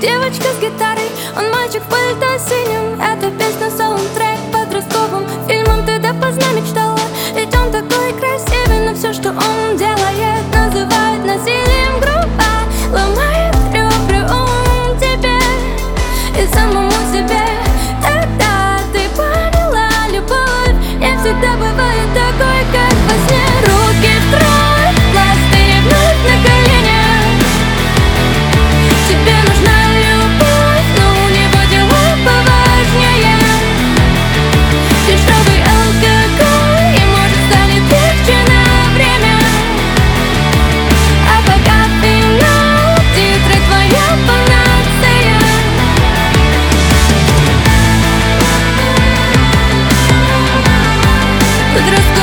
Девочка с гитарой, он мальчик в пальто синем. Это песня саундтрек подростковым фильмом. Ты допоздна мечтала, ведь он такой красивый. Но все, что он делает, называет насилием грубо. Ломает ребра он тебе и самому себе. Тогда ты поняла любовь не всегда бывает такой, как во сне. Руки втрое, пластырь вновь на коленях. Тебе нужна любовь, но у него дела поважнее. Дешевый алкоголь, и может станет легче на время. А пока финал, титры твоя панацея. Подростковый